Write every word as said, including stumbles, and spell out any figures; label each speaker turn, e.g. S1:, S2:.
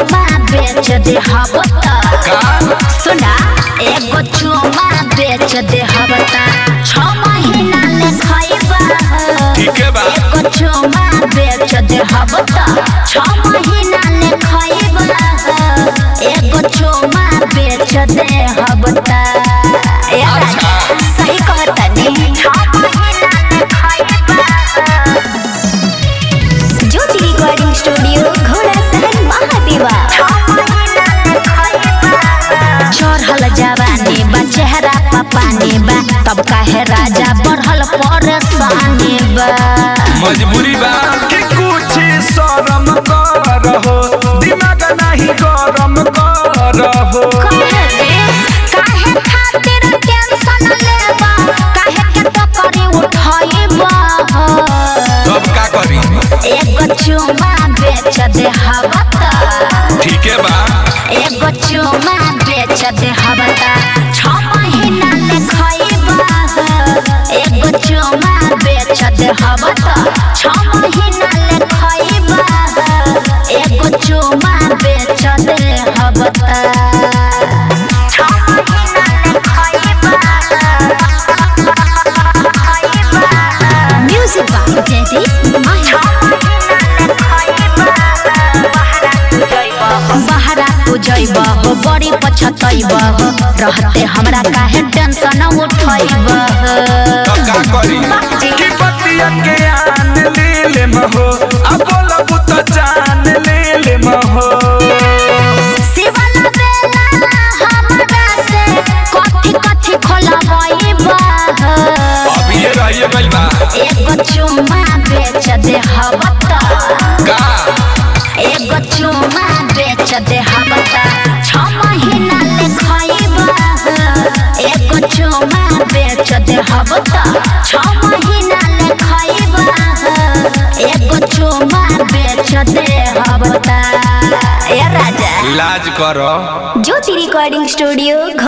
S1: चुमा बेच दे हबता सुना एगो चुमा बेच दे हबता छ महीना ले खइबा
S2: ठीक है बा
S1: एगो चुमा बेच दे हबता छ महीना ले खइबा एगो चुमा बेच दे हबता
S2: अच्छा
S1: सही कहता नहीं छ महीना ले खइबा ज्योति रिकॉर्डिंग स्टूडियो घोड़ा सहन महादेवा चढ़ल जवानी बा चेहरा पा पानी बा तब काहे राजा बढ़ल परेशानी बा
S2: मजबूरी बा कि कुछ शर्म करहो दिमाग नहीं गरम करहो
S1: काहे रे काहे खातिर टेंशन लेबा काहे के तो करी उठाइबा
S2: तब का करी
S1: एगो चुमा बेच दे हबता
S2: ठीक है बा
S1: एगो चुमा बेच दे हबता छ महीना ले खइबा एगो चुमा बेच दे हबता छ महीना ले खइबा एगो चुमा बेच दे हबता छ महीना ले खइबा म्यूजिक बाय जयदीप माही बहरा तू जइब हो बड़ी पछतइब हो रहते हमरा काहे टेंशन उठइब
S2: तब का करी कि बतिया के आन ले ले महो अब बोलबू तो जान ले ले महो
S1: शिवला बेला हमरा से कथि कथि खोलबइब
S2: अब ये रहिए गइल बा
S1: एगो चुमा बेच दे हबता
S2: का
S1: एगो चुमा बेच दे हबता छ महीना ले खइबा एगो चुमा बेच दे हबता छ महीना ले खइबा एगो चुमा बेच दे हबता ए राजा
S2: इलाज करो
S1: ज्योति रिकॉर्डिंग स्टूडियो